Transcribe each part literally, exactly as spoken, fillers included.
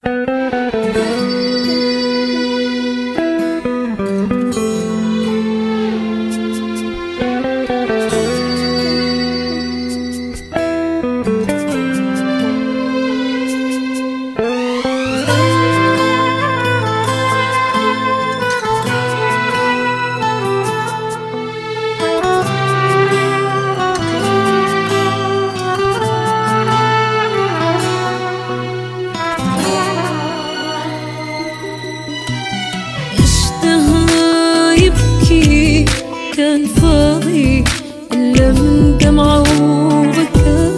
كان فاضي إلا من دمعة وبكى،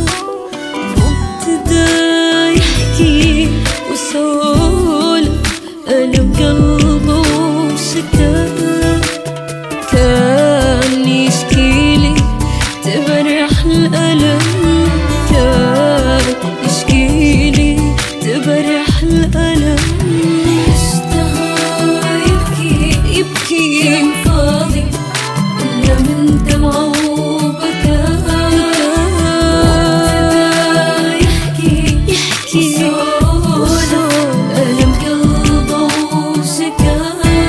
وابتدى يحكي وسولف ألم قلبه وشكا. كان يشكيلي تبرح الألم، كان يشكيلي تبرح الألم. اشتهى يبكي يبكي كان فاضي من دمعة وبكى، يحكي يحكي وسولف ألم قلبه وشكا.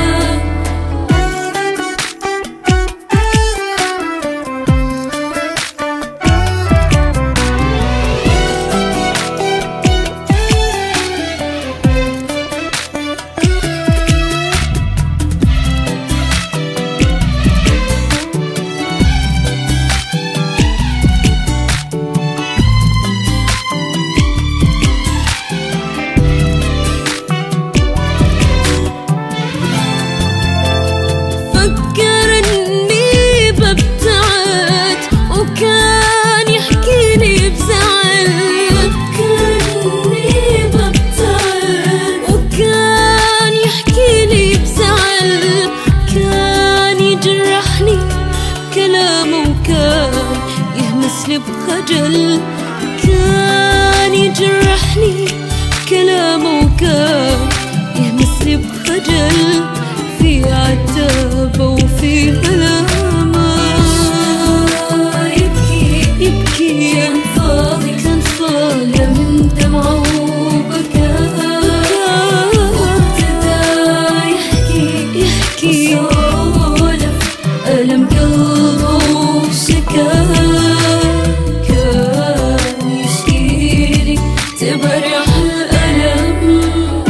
بخجل كان يجرحني كلامه، وكان يهمسني بخجل في عتابه وفي ملامه. يبكي يبكي كان فاضي كان فاضي من دمعه وبكى، وابتدى يحكي يحكي وسولف ألم قلبه وشكا. تبرح الألم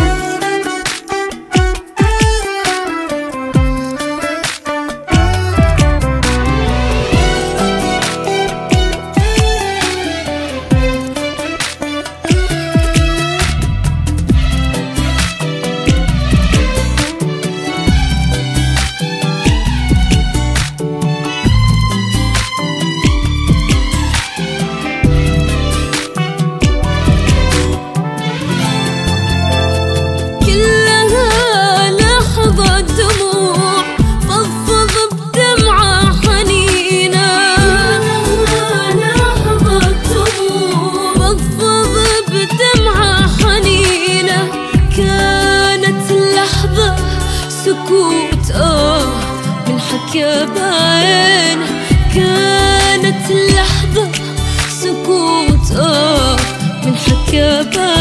سكوت آه من حكى بعينه. كانت اللحظة سكوت آه من حكى بعينه.